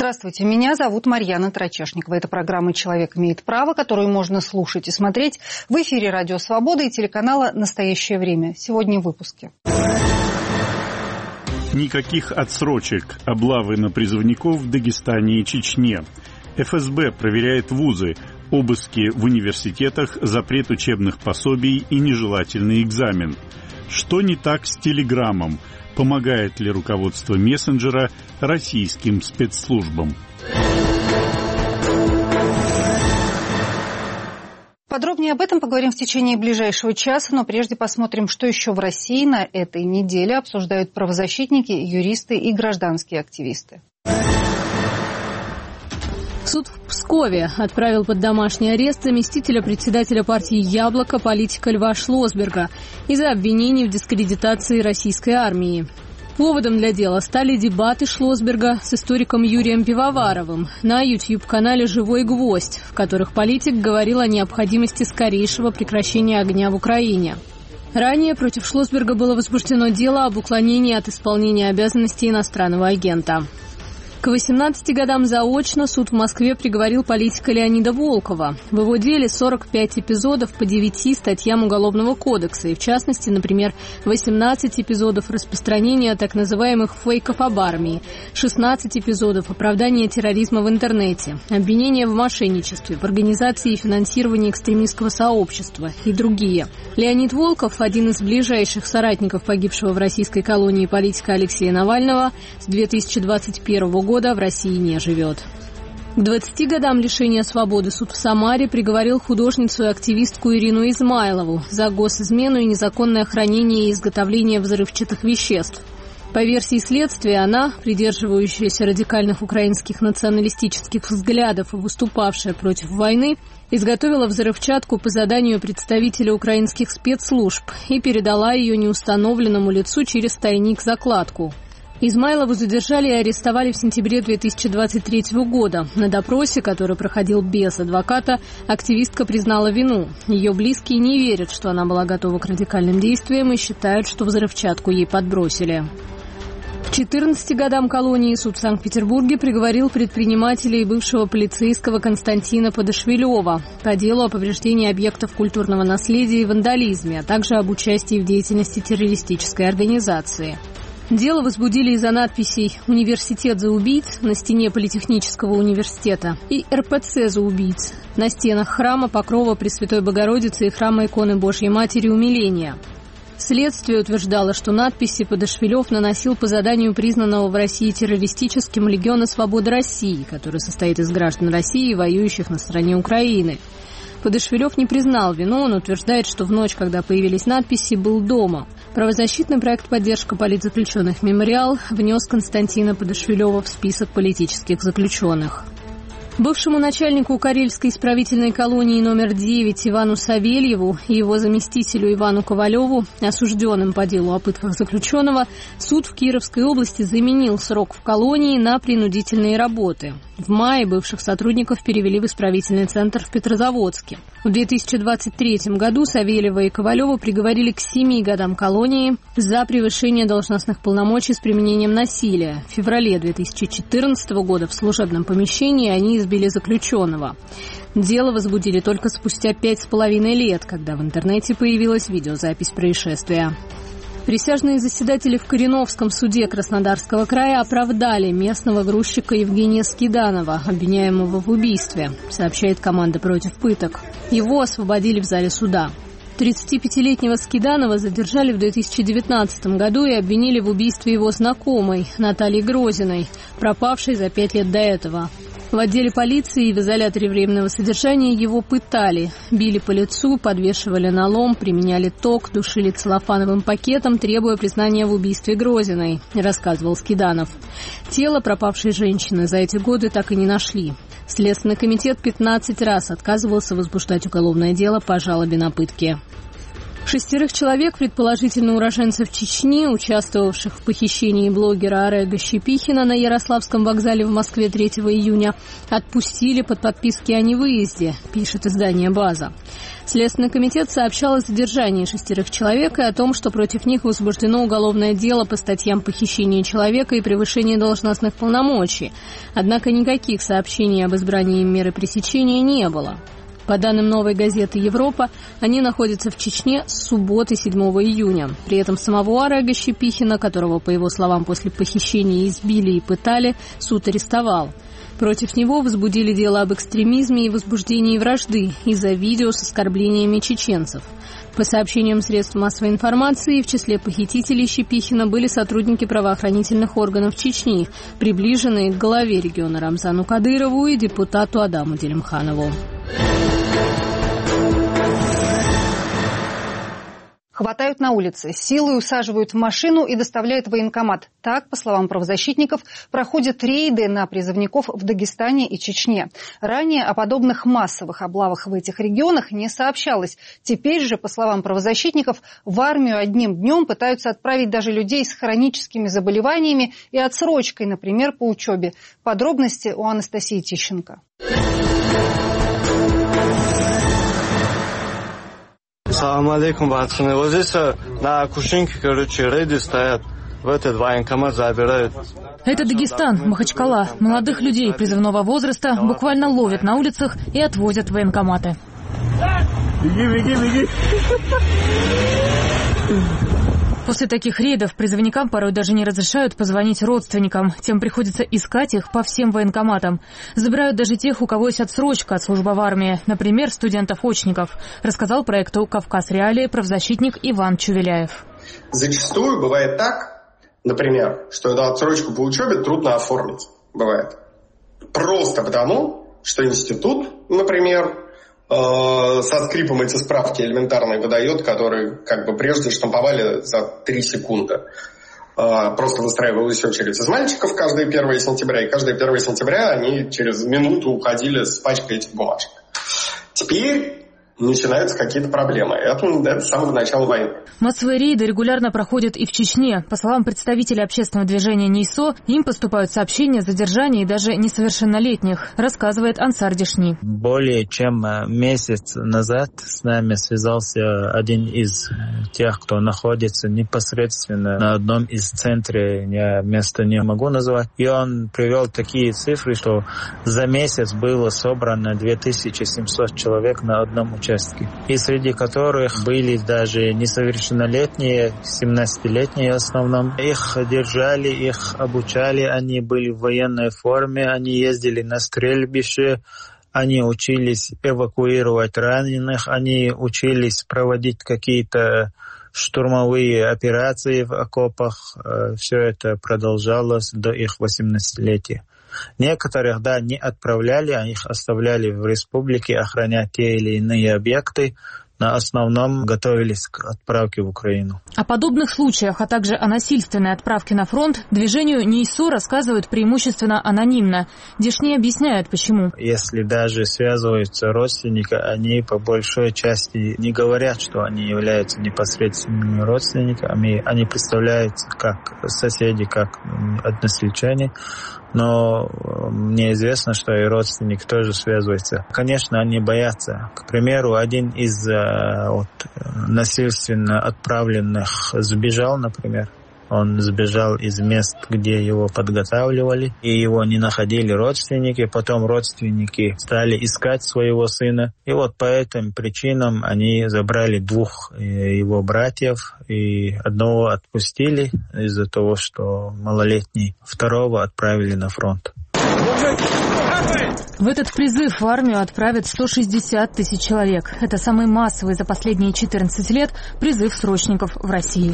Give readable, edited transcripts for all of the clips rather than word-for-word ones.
Здравствуйте, меня зовут Марьяна Трачешникова. Это программа «Человек имеет право», которую можно слушать и смотреть в эфире «Радио Свобода» и телеканала «Настоящее время». Сегодня в выпуске. Никаких отсрочек, облавы на призывников в Дагестане и Чечне. ФСБ проверяет вузы, обыски в университетах, запрет учебных пособий и нежелательный экзамен. Что не так с Телеграмом? Помогает ли руководство мессенджера российским спецслужбам? Подробнее об этом поговорим в течение ближайшего часа, но прежде посмотрим, что еще в России на этой неделе обсуждают правозащитники, юристы и гражданские активисты. Суд в Пскове отправил под домашний арест заместителя председателя партии «Яблоко» политика Льва Шлосберга из-за обвинений в дискредитации российской армии. Поводом для дела стали дебаты Шлосберга с историком Юрием Пивоваровым на YouTube-канале «Живой гвоздь», в которых политик говорил о необходимости скорейшего прекращения огня в Украине. Ранее против Шлосберга было возбуждено дело об уклонении от исполнения обязанностей иностранного агента. К 18 годам заочно суд в Москве приговорил политика Леонида Волкова. В его деле 45 эпизодов по 9 статьям Уголовного кодекса, и в частности, например, 18 эпизодов распространения так называемых фейков об армии, 16 эпизодов оправдания терроризма в интернете, обвинения в мошенничестве, в организации и финансировании экстремистского сообщества и другие. Леонид Волков, один из ближайших соратников погибшего в российской колонии политика Алексея Навального, с 2021 года в России не живет. К 20 годам лишения свободы суд в Самаре приговорил художницу и активистку Ирину Измайлову за госизмену и незаконное хранение и изготовление взрывчатых веществ. По версии следствия, она, придерживающаяся радикальных украинских националистических взглядов и выступавшая против войны, изготовила взрывчатку по заданию представителя украинских спецслужб и передала ее неустановленному лицу через тайник-закладку. Измайлову задержали и арестовали в сентябре 2023 года. На допросе, который проходил без адвоката, активистка признала вину. Ее близкие не верят, что она была готова к радикальным действиям и считают, что взрывчатку ей подбросили. К 14 годам колонии суд в Санкт-Петербурге приговорил предпринимателя и бывшего полицейского Константина Подошвилева по делу о повреждении объектов культурного наследия и вандализме, а также об участии в деятельности террористической организации. Дело возбудили из-за надписей «Университет за убийц» на стене Политехнического университета и «РПЦ за убийц» на стенах храма Покрова Пресвятой Богородицы и храма иконы Божьей Матери Умиления. Следствие утверждало, что надписи Подошвилев наносил по заданию признанного в России террористическим Легиона Свободы России, который состоит из граждан России, воюющих на стороне Украины. Подошвилев не признал вину, он утверждает, что в ночь, когда появились надписи, был дома. Правозащитный проект «Поддержка политзаключенных Мемориал» внес Константина Подошвилева в список политических заключенных. Бывшему начальнику Карельской исправительной колонии номер 9 Ивану Савельеву и его заместителю Ивану Ковалеву, осужденным по делу о пытках заключенного, суд в Кировской области заменил срок в колонии на принудительные работы. В мае бывших сотрудников перевели в исправительный центр в Петрозаводске. В 2023 году Савельева и Ковалева приговорили к 7 годам колонии за превышение должностных полномочий с применением насилия. В феврале 2014 года в служебном помещении они избили заключенного. Дело возбудили только спустя 5,5 лет, когда в интернете появилась видеозапись происшествия. Присяжные заседатели в Кореновском суде Краснодарского края оправдали местного грузчика Евгения Скиданова, обвиняемого в убийстве, сообщает команда «Против пыток». Его освободили в зале суда. 35-летнего Скиданова задержали в 2019 году и обвинили в убийстве его знакомой Натальи Грозиной, пропавшей за 5 лет до этого. В отделе полиции и в изоляторе временного содержания его пытали. Били по лицу, подвешивали на лом, применяли ток, душили целлофановым пакетом, требуя признания в убийстве Грозиной, рассказывал Скиданов. Тело пропавшей женщины за эти годы так и не нашли. Следственный комитет 15 раз отказывался возбуждать уголовное дело по жалобе на пытки. 6 человек, предположительно уроженцев Чечни, участвовавших в похищении блогера Орега Щепихина на Ярославском вокзале в Москве 3 июня, отпустили под подписки о невыезде, пишет издание «База». Следственный комитет сообщал о задержании 6 человек и о том, что против них возбуждено уголовное дело по статьям похищения человека и превышения должностных полномочий. Однако никаких сообщений об избрании им меры пресечения не было. По данным «Новой газеты Европа», они находятся в Чечне с субботы 7 июня. При этом самого Орега Щепихина, которого, по его словам, после похищения избили и пытали, суд арестовал. Против него возбудили дело об экстремизме и возбуждении вражды из-за видео с оскорблениями чеченцев. По сообщениям средств массовой информации, в числе похитителей Щепихина были сотрудники правоохранительных органов Чечни, приближенные к главе региона Рамзану Кадырову и депутату Адаму Делимханову. Хватают на улице, силой усаживают в машину и доставляют в военкомат. Так, по словам правозащитников, проходят рейды на призывников в Дагестане и Чечне. Ранее о подобных массовых облавах в этих регионах не сообщалось. Теперь же, по словам правозащитников, в армию одним днем пытаются отправить даже людей с хроническими заболеваниями и отсрочкой, например, по учебе. Подробности у Анастасии Тищенко. Салам алейкум, пацаны. Вот здесь на Кушинке, рейды стоят. В этот военкомат забирают. Это Дагестан, Махачкала. Молодых людей призывного возраста буквально ловят на улицах и отвозят в военкоматы. Беги. После таких рейдов призывникам порой даже не разрешают позвонить родственникам. Тем приходится искать их по всем военкоматам. Забирают даже тех, у кого есть отсрочка от службы в армии. Например, студентов-очников. Рассказал проекту «Кавказ Реалии» правозащитник Иван Чувеляев. Зачастую бывает так, например, что эту отсрочку по учебе трудно оформить. Бывает. Просто потому, что институт, например, со скрипом эти справки элементарные выдает, которые как бы прежде штамповали за 3 секунды. Просто выстраивалась очередь из мальчиков каждое 1 сентября, и каждое 1 сентября они через минуту уходили с пачкой этих бумажек. Теперь начинаются какие-то проблемы. Это с самого начала войны. Массовые рейды регулярно проходят и в Чечне. По словам представителей общественного движения НИСО, им поступают сообщения о задержании даже несовершеннолетних, рассказывает Ансар Дишни. Более чем месяц назад с нами связался один из тех, кто находится непосредственно на одном из центров, я место не могу назвать, и он привел такие цифры, что за месяц было собрано 2700 человек на одном участке. И среди которых были даже несовершеннолетние, 17-летние в основном. Их держали, их обучали, они были в военной форме, они ездили на стрельбище, они учились эвакуировать раненых, они учились проводить какие-то штурмовые операции в окопах. Все это продолжалось до их 18-летия. Некоторых, не отправляли, а их оставляли в республике охранять те или иные объекты. На основном готовились к отправке в Украину. О подобных случаях, а также о насильственной отправке на фронт движению НИСО рассказывают преимущественно анонимно. Дишни объясняет, почему. Если даже связываются родственники, они по большой части не говорят, что они являются непосредственными родственниками. Они представляются как соседи, как односельчане. Но мне известно, что и родственники тоже связываются. Конечно, они боятся. К примеру, один из насильственно отправленных сбежал, например. Он сбежал из мест, где его подготавливали, и его не находили родственники. Потом родственники стали искать своего сына. И вот по этим причинам они забрали 2 его братьев, и одного отпустили из-за того, что малолетний, второго отправили на фронт. В этот призыв в армию отправят 160 тысяч человек. Это самый массовый за последние 14 лет призыв срочников в России.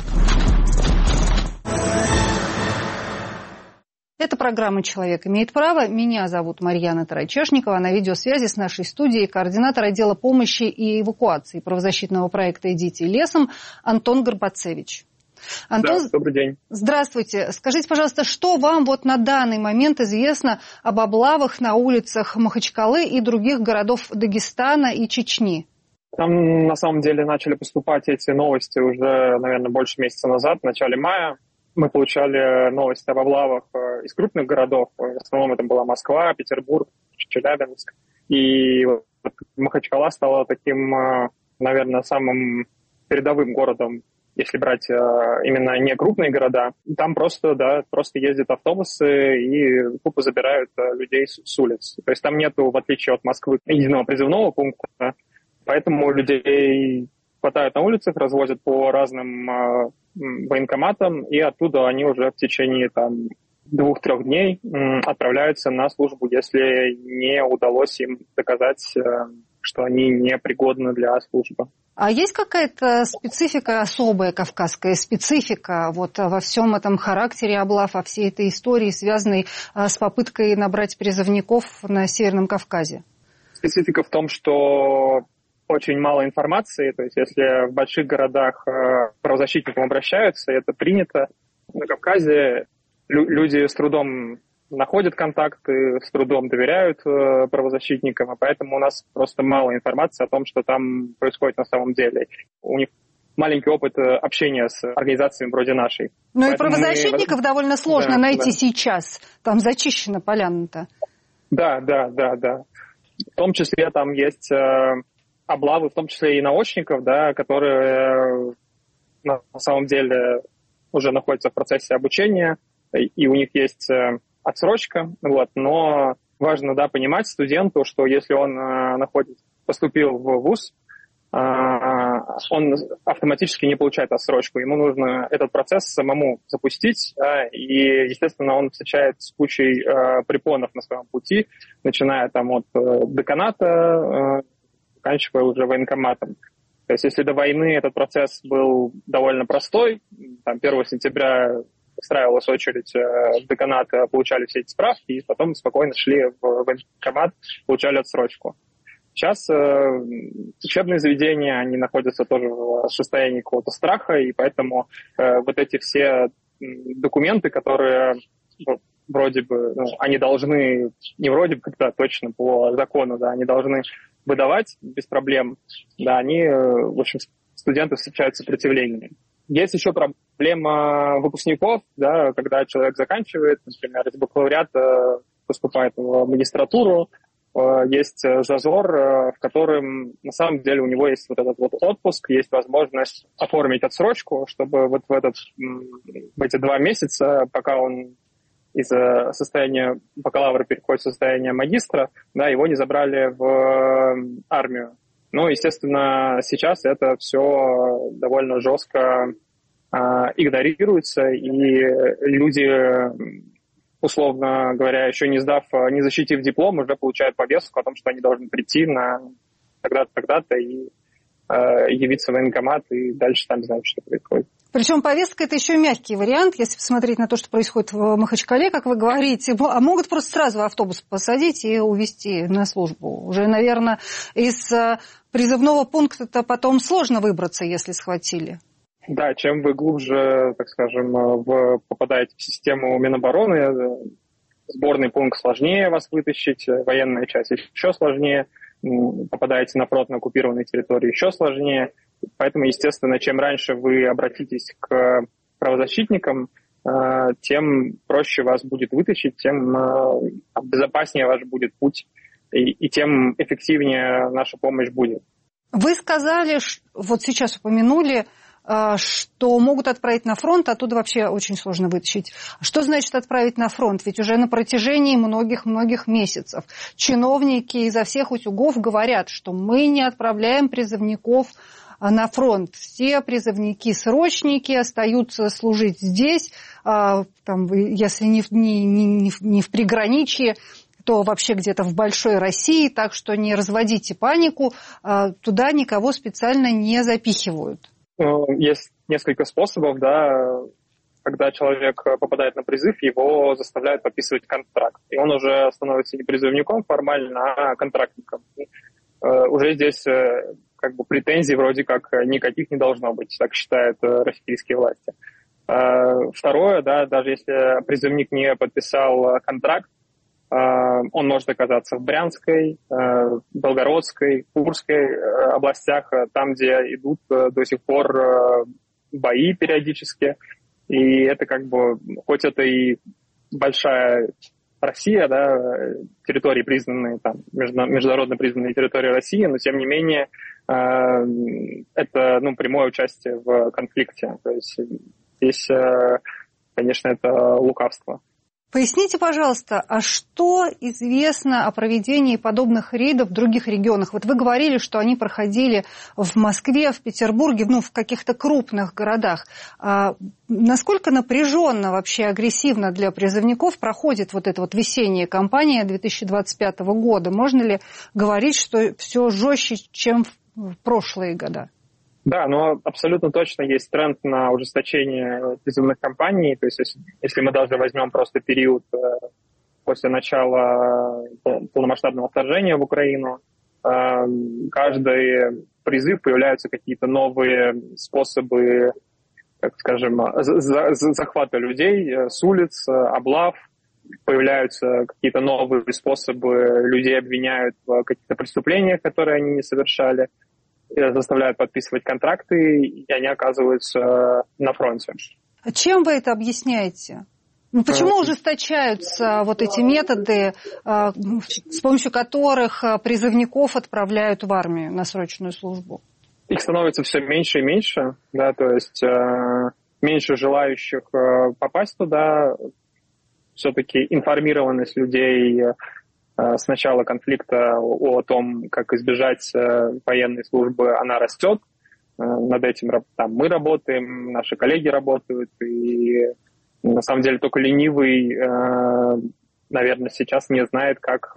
Это программа «Человек имеет право». Меня зовут Марьяна Тарачешникова. На видеосвязи с нашей студией координатор отдела помощи и эвакуации правозащитного проекта «Идите лесом» Антон Горбацевич. Антон, да, добрый день. Здравствуйте. Скажите, пожалуйста, что вам на данный момент известно об облавах на улицах Махачкалы и других городов Дагестана и Чечни? Там на самом деле начали поступать эти новости уже, наверное, больше месяца назад, в начале мая. Мы получали новости об облавах из крупных городов. В основном это была Москва, Петербург, Челябинск. И Махачкала стала таким наверное, самым передовым городом, если брать именно не крупные города. Там просто ездят автобусы и тупо забирают людей с улиц. То есть там нету, в отличие от Москвы, единого призывного пункта, поэтому людей хватают на улицах, развозят по разным военкоматам, и оттуда они уже в течение 2-3 дней отправляются на службу, если не удалось им доказать, что они непригодны для службы. А есть какая-то специфика, особая кавказская специфика вот во всем этом характере облав, во всей этой истории, связанной с попыткой набрать призывников на Северном Кавказе? Специфика в том, что очень мало информации, то есть если в больших городах к правозащитникам обращаются, это принято. На Кавказе люди с трудом находят контакты, с трудом доверяют правозащитникам, и поэтому у нас просто мало информации о том, что там происходит на самом деле. У них маленький опыт общения с организациями вроде нашей. Ну и правозащитников довольно сложно найти сейчас. Там зачищена поляна-то. Да. В том числе там есть облавы, в том числе и научников, да, которые на самом деле уже находятся в процессе обучения, и у них есть отсрочка, но важно, понимать студенту, что если он поступил в вуз, он автоматически не получает отсрочку. Ему нужно этот процесс самому запустить, и, естественно, он встречает с кучей препонов на своем пути, начиная от деканата, заканчивая уже военкоматом. То есть если до войны этот процесс был довольно простой, 1 сентября устраивалась очередь в деканат, получали все эти справки, и потом спокойно шли в военкомат, получали отсрочку. Сейчас учебные заведения, они находятся тоже в состоянии какого-то страха, и поэтому вот эти все документы, которые вроде бы, они должны, не вроде бы, когда точно по закону, они должны выдавать без проблем, они, в общем, студенты встречают сопротивление. Есть еще проблема выпускников, когда человек заканчивает, например, из бакалавриата поступает в магистратуру, есть зазор, в котором на самом деле у него есть вот этот отпуск, есть возможность оформить отсрочку, чтобы в эти 2 месяца, пока он из состояния бакалавра переходит в состояние магистра, его не забрали в армию. Естественно, сейчас это все довольно жестко игнорируется, и люди, условно говоря, еще не защитив диплом, уже получают повестку о том, что они должны прийти на тогда-то, тогда-то и явиться в военкомат, и дальше там знают, что происходит. Причем повестка – это еще мягкий вариант, если посмотреть на то, что происходит в Махачкале, как вы говорите, а могут просто сразу в автобус посадить и увезти на службу. Уже, наверное, из призывного пункта-то потом сложно выбраться, если схватили. Да, чем вы глубже, так скажем, попадаете в систему Минобороны, сборный пункт сложнее вас вытащить, военная часть еще сложнее, попадаете на фронт на оккупированной территории еще сложнее. Поэтому, естественно, чем раньше вы обратитесь к правозащитникам, тем проще вас будет вытащить, тем безопаснее ваш будет путь, и тем эффективнее наша помощь будет. Вы сказали, вот сейчас упомянули, что могут отправить на фронт, оттуда вообще очень сложно вытащить. Что значит отправить на фронт? Ведь уже на протяжении многих-многих месяцев чиновники изо всех утюгов говорят, что мы не отправляем призывников на фронт. Все призывники-срочники остаются служить здесь, если не в приграничье, то вообще где-то в большой России, так что не разводите панику, туда никого специально не запихивают. Есть несколько способов, когда человек попадает на призыв, его заставляют подписывать контракт. И он уже становится не призывником формально, а контрактником. Уже здесь претензий вроде как никаких не должно быть, так считают российские власти. Второе, даже если призывник не подписал контракт, он может оказаться в Брянской, Белгородской, Курской областях, там, где идут до сих пор бои периодически. И это хоть это и большая Россия, да, территории, признанные, там, международно признанные территории России, но тем не менее это прямое участие в конфликте. То есть здесь, конечно, это лукавство. Поясните, пожалуйста, а что известно о проведении подобных рейдов в других регионах? Вот вы говорили, что они проходили в Москве, в Петербурге, в каких-то крупных городах. А насколько напряженно, вообще агрессивно для призывников проходит вот эта вот весенняя кампания 2025 года? Можно ли говорить, что все жестче, чем в прошлые года? Да, но абсолютно точно есть тренд на ужесточение призывных кампаний. То есть если мы даже возьмем просто период после начала полномасштабного вторжения в Украину, каждый призыв появляются какие-то новые способы, так скажем, захвата людей с улиц, облав. Появляются какие-то новые способы, людей обвиняют в каких-то преступлениях, которые они не совершали, заставляют подписывать контракты, и они оказываются на фронте. Чем вы это объясняете? Почему ужесточаются вот эти методы, с помощью которых призывников отправляют в армию на срочную службу? Их становится все меньше и меньше, да, то есть меньше желающих попасть туда. Все-таки информированность людей с начала конфликта о том, как избежать военной службы, она растет. Над этим мы работаем, наши коллеги работают. И на самом деле только ленивый, наверное, сейчас не знает, как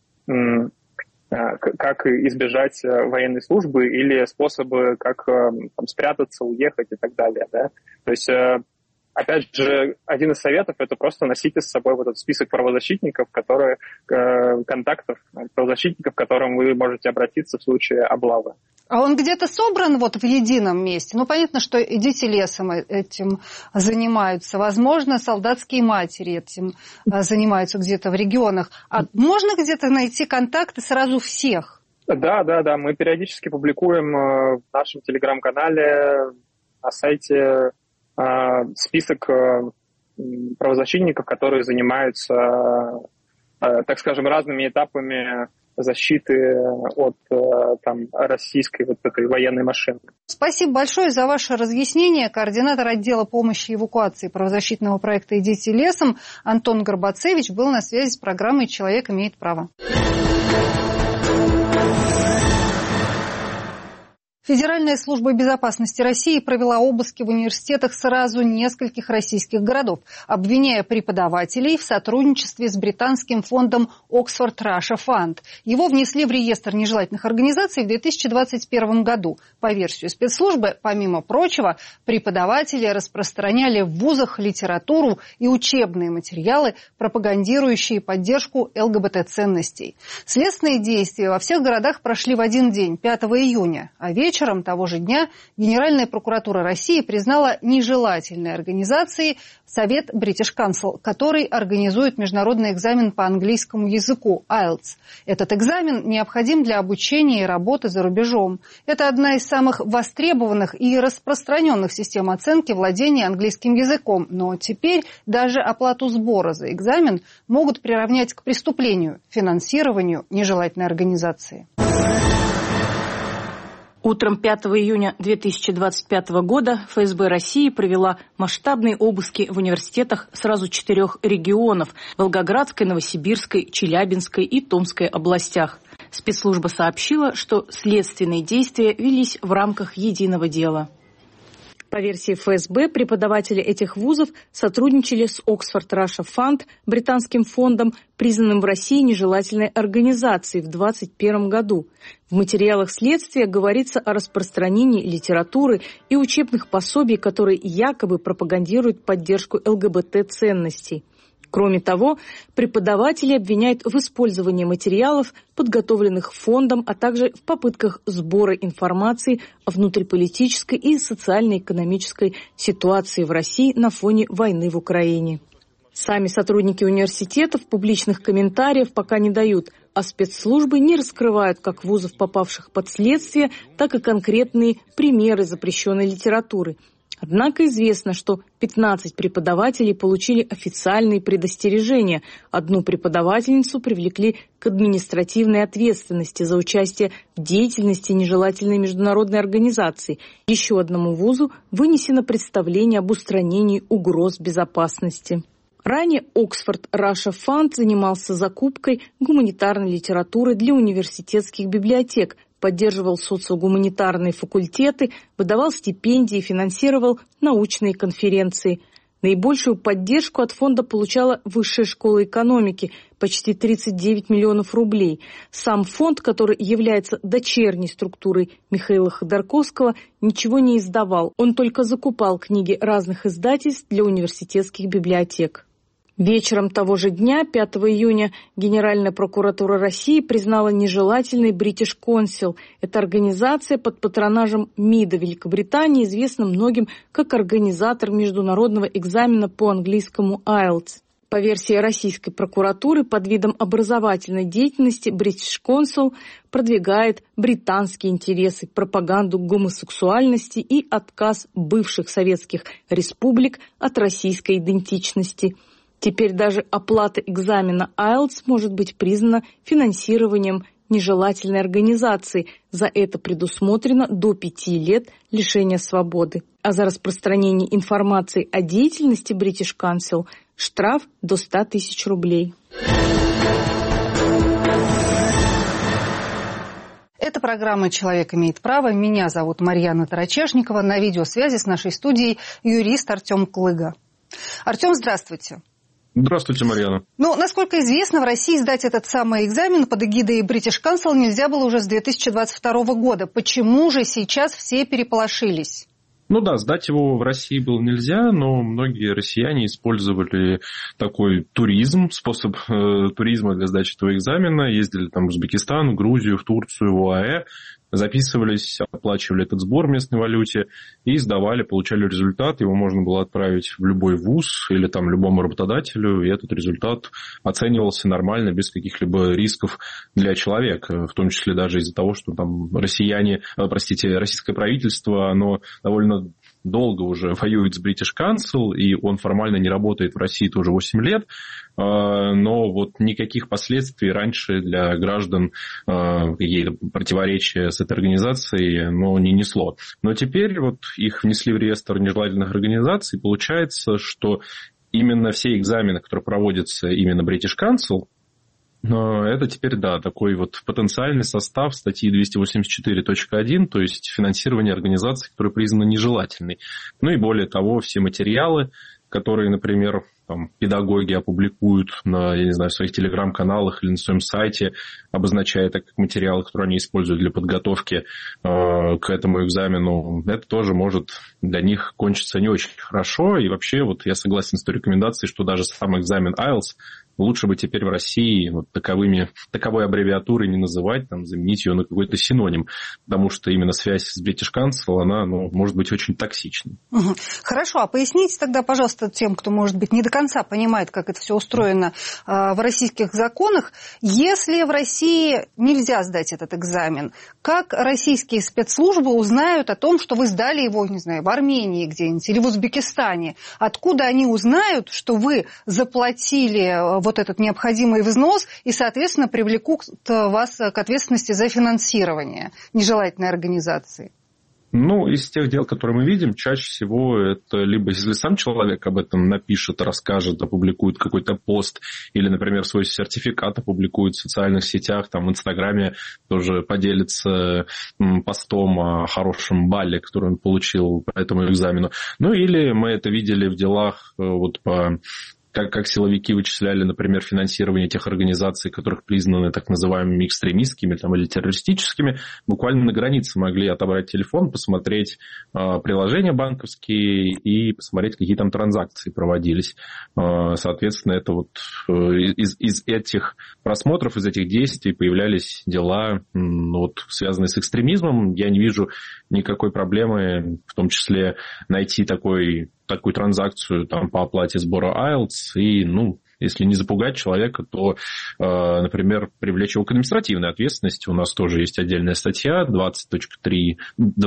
избежать военной службы или способы, как спрятаться, уехать и так далее. Да? То есть... Опять же, один из советов – это просто носите с собой вот этот список правозащитников, контактов правозащитников, к которым вы можете обратиться в случае облавы. А он где-то собран вот в едином месте? Понятно, что «Идите лесом» этим занимаются. Возможно, солдатские матери этим занимаются где-то в регионах. А можно где-то найти контакты сразу всех? Да. Мы периодически публикуем в нашем телеграм-канале, на сайте список правозащитников, которые занимаются, так скажем, разными этапами защиты от российской вот этой военной машины. Спасибо большое за ваше разъяснение. Координатор отдела помощи и эвакуации правозащитного проекта «Идите лесом» Антон Горбацевич был на связи с программой «Человек имеет право». Федеральная служба безопасности России провела обыски в университетах сразу нескольких российских городов, обвиняя преподавателей в сотрудничестве с британским фондом Oxford Russia Fund. Его внесли в реестр нежелательных организаций в 2021 году. По версии спецслужбы, помимо прочего, преподаватели распространяли в вузах литературу и учебные материалы, пропагандирующие поддержку ЛГБТ-ценностей. Следственные действия во всех городах прошли в один день, 5 июня, а вечером того же дня Генеральная прокуратура России признала нежелательной организацией Совет British Council, который организует международный экзамен по английскому языку IELTS. Этот экзамен необходим для обучения и работы за рубежом. Это одна из самых востребованных и распространенных систем оценки владения английским языком. Но теперь даже оплату сбора за экзамен могут приравнять к преступлению – финансированию нежелательной организации. Утром 5 июня 2025 года ФСБ России провела масштабные обыски в университетах сразу 4 регионов – Волгоградской, Новосибирской, Челябинской и Томской областях. Спецслужба сообщила, что следственные действия велись в рамках единого дела. По версии ФСБ, преподаватели этих вузов сотрудничали с Oxford Russia Fund, британским фондом, признанным в России нежелательной организацией в 2021 году. В материалах следствия говорится о распространении литературы и учебных пособий, которые якобы пропагандируют поддержку ЛГБТ-ценностей. Кроме того, преподаватели обвиняют в использовании материалов, подготовленных фондом, а также в попытках сбора информации о внутриполитической и социально-экономической ситуации в России на фоне войны в Украине. Сами сотрудники университетов публичных комментариев пока не дают, а спецслужбы не раскрывают как вузов, попавших под следствие, так и конкретные примеры запрещенной литературы. Однако известно, что 15 преподавателей получили официальные предостережения. Одну преподавательницу привлекли к административной ответственности за участие в деятельности нежелательной международной организации. Еще одному вузу вынесено представление об устранении угроз безопасности. Ранее Oxford Russia Fund занимался закупкой гуманитарной литературы для университетских библиотек, поддерживал социогуманитарные факультеты, выдавал стипендии, финансировал научные конференции. Наибольшую поддержку от фонда получала Высшая школа экономики – почти 39 миллионов рублей. Сам фонд, который является дочерней структурой Михаила Ходорковского, ничего не издавал. Он только закупал книги разных издательств для университетских библиотек. Вечером того же дня, 5 июня, Генеральная прокуратура России признала нежелательной British Council. Это организация под патронажем МИДа Великобритании, известна многим как организатор международного экзамена по английскому IELTS. По версии российской прокуратуры, под видом образовательной деятельности British Council продвигает британские интересы, пропаганду гомосексуальности и отказ бывших советских республик от российской идентичности. Теперь даже оплата экзамена IELTS может быть признана финансированием нежелательной организации. За это предусмотрено до 5 лет лишения свободы. А за распространение информации о деятельности British Council штраф до 100 тысяч рублей. Это программа «Человек имеет право». Меня зовут Марьяна Тарачешникова. На видеосвязи с нашей студией юрист Артем Клыга. Артем, здравствуйте. Здравствуйте, Марьяна. Насколько известно, в России сдать этот самый экзамен под эгидой British Council нельзя было уже с 2022 года. Почему же сейчас все переполошились? Да, сдать его в России было нельзя, но многие россияне использовали такой туризм, способ туризма для сдачи этого экзамена. Ездили там в Узбекистан, в Грузию, в Турцию, в ОАЭ. Записывались, оплачивали этот сбор в местной валюте и сдавали, получали результат. Его можно было отправить в любой вуз или там любому работодателю, и этот результат оценивался нормально, без каких-либо рисков для человека, в том числе даже из-за того, что там российское правительство, оно довольно долго уже воюет с British Council, и он формально не работает в России тоже 8 лет, но вот никаких последствий раньше для граждан какие-то противоречия с этой организацией не несло. Но теперь вот их внесли в реестр нежелательных организаций, получается, что именно все экзамены, которые проводятся именно British Council, это теперь, да, такой вот потенциальный состав статьи 284.1, то есть финансирование организаций, которые признаны нежелательной. И более того, все материалы, которые, например, педагоги опубликуют в своих телеграм-каналах или на своем сайте, обозначая это как материалы, которые они используют для подготовки к этому экзамену, это тоже может для них кончиться не очень хорошо. И вообще, я согласен с той рекомендацией, что даже сам экзамен IELTS лучше бы теперь в России таковой аббревиатурой не называть, заменить ее на какой-то синоним, потому что именно связь с British Council, она может быть очень токсичной. Хорошо, а поясните тогда, пожалуйста, тем, кто, может быть, не до конца понимает, как это все устроено в российских законах. Если в России нельзя сдать этот экзамен, как российские спецслужбы узнают о том, что вы сдали его, в Армении где-нибудь или в Узбекистане? Откуда они узнают, что вы заплатили вот этот необходимый взнос и, соответственно, привлекут вас к ответственности за финансирование нежелательной организации? Из тех дел, которые мы видим, чаще всего это либо если сам человек об этом напишет, расскажет, опубликует какой-то пост, или, например, свой сертификат опубликует в социальных сетях, в Инстаграме тоже поделится постом о хорошем балле, который он получил по этому экзамену. Или мы это видели в делах как силовики вычисляли, например, финансирование тех организаций, которых признаны так называемыми экстремистскими или террористическими, буквально на границе могли отобрать телефон, посмотреть приложения банковские и посмотреть, какие там транзакции проводились. Соответственно, это из этих просмотров, из этих действий появлялись дела, связанные с экстремизмом. Я не вижу никакой проблемы, в том числе найти такую транзакцию по оплате сбора IELTS и, Если не запугать человека, то, например, привлечь его к административной ответственности. У нас тоже есть отдельная статья 20.33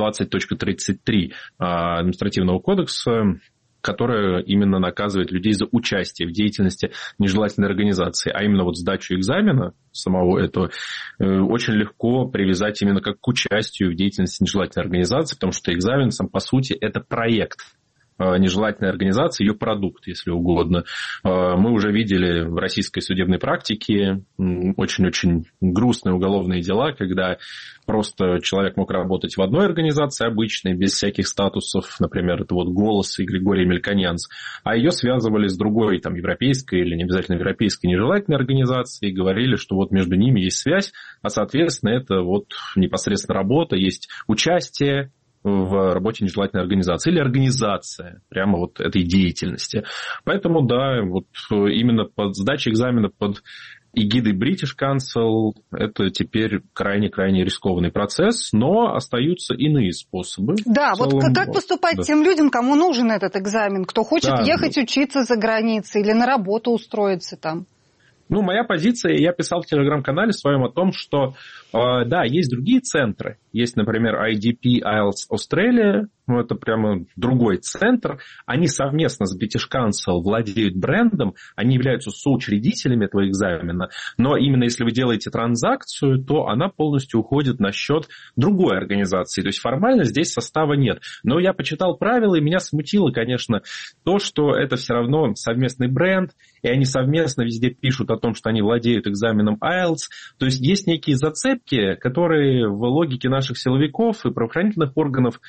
административного кодекса, которая именно наказывает людей за участие в деятельности нежелательной организации. А именно вот сдачу экзамена самого этого очень легко привязать именно как к участию в деятельности нежелательной организации, потому что экзамен сам по сути это проект нежелательной организации, ее продукт, если угодно. Мы уже видели в российской судебной практике очень-очень грустные уголовные дела, когда просто человек мог работать в одной организации обычной, без всяких статусов, например, это вот «Голос» и Григорий Мельконянц, а ее связывали с другой, там, европейской или не обязательно европейской нежелательной организацией, и говорили, что вот между ними есть связь, а, соответственно, это вот непосредственно работа, есть участие в работе нежелательной организации или организация прямо вот этой деятельности. Поэтому, да, вот именно под сдачей экзамена под эгидой British Council это теперь крайне-крайне рискованный процесс, но остаются иные способы. Да, вот как поступать тем людям, кому нужен этот экзамен, кто хочет ехать учиться за границей или на работу устроиться там? Ну, моя позиция, я писал в телеграм-канале своем о том, что, да, есть другие центры. Есть, например, IDP IELTS Australia, ну, это прямо другой центр. Они совместно с British Council владеют брендом, они являются соучредителями этого экзамена. Но именно если вы делаете транзакцию, то она полностью уходит на счет другой организации. То есть формально здесь состава нет. Но я почитал правила, и меня смутило, конечно, то, что это все равно совместный бренд, и они совместно везде пишут о том, что они владеют экзаменом IELTS. То есть есть некие зацепки, которые в логике наших силовиков и правоохранительных органов,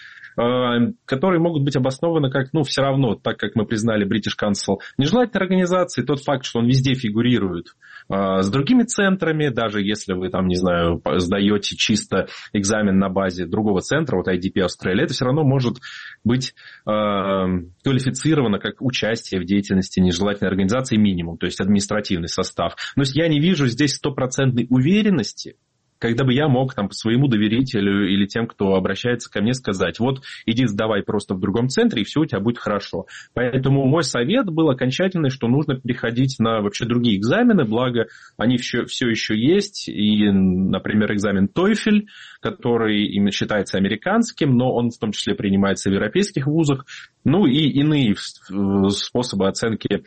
которые могут быть обоснованы как, ну, все равно, так как мы признали British Council нежелательной организацией, тот факт, что он везде фигурирует с другими центрами, даже если вы там, не знаю, сдаете чисто экзамен на базе другого центра, вот IDP Australia, это все равно может быть квалифицировано как участие в деятельности нежелательной организации минимум, то есть административный состав. Но я не вижу здесь стопроцентной уверенности, когда бы я мог там, по своему доверителю или тем, кто обращается ко мне, сказать, вот иди сдавай просто в другом центре, и все у тебя будет хорошо. Поэтому мой совет был окончательный, что нужно переходить на вообще другие экзамены, благо они все еще есть. И, например, экзамен TOEFL, который именно считается американским, но он в том числе принимается в европейских вузах. Ну и иные способы оценки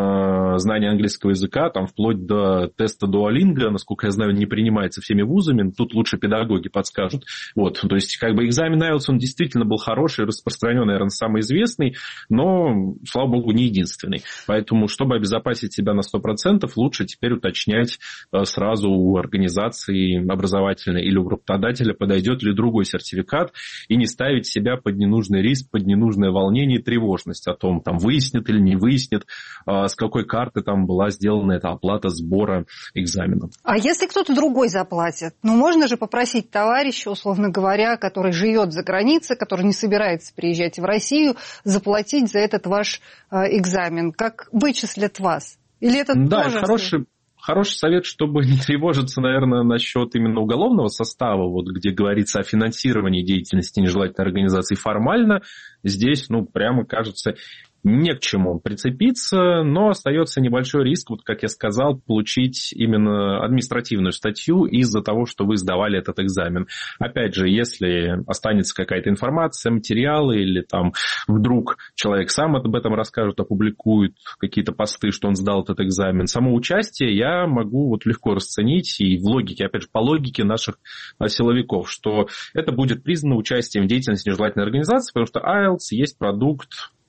знание английского языка, там вплоть до теста Duolingo, насколько я знаю, не принимается всеми вузами, тут лучше педагоги подскажут. Вот, то есть, как бы экзамен IELTS, он действительно был хороший, распространенный, наверное, самый известный, но, слава богу, не единственный. Поэтому, чтобы обезопасить себя на 100%, лучше теперь уточнять сразу у организации образовательной или у работодателя, подойдет ли другой сертификат, и не ставить себя под ненужный риск, под ненужное волнение и тревожность о том, там, выяснит или не выяснит, с какой карты там была сделана эта оплата сбора экзамена. А если кто-то другой заплатит? Ну, можно же попросить товарища, условно говоря, который живет за границей, который не собирается приезжать в Россию, заплатить за этот ваш экзамен. Как вычислят вас? Или это тоже... Хороший совет, чтобы не тревожиться, наверное, насчет именно уголовного состава, вот где говорится о финансировании деятельности нежелательной организации формально. Здесь, прямо кажется, не к чему прицепиться, но остается небольшой риск, вот как я сказал, получить именно административную статью из-за того, что вы сдавали этот экзамен. Опять же, если останется какая-то информация, материалы, или там вдруг человек сам об этом расскажет, опубликует какие-то посты, что он сдал этот экзамен, само участие я могу вот легко расценить, и в логике, опять же, по логике наших силовиков, что это будет признано участием в деятельности нежелательной организации, потому что IELTS есть продукт